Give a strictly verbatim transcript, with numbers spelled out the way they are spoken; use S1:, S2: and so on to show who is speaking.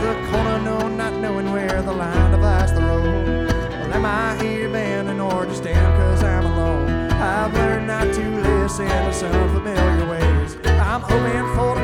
S1: the corner, no, not knowing where the line divides the road. Well, am I here bending or just stand cause I'm alone? I've learned not to listen to some familiar ways. I'm hoping for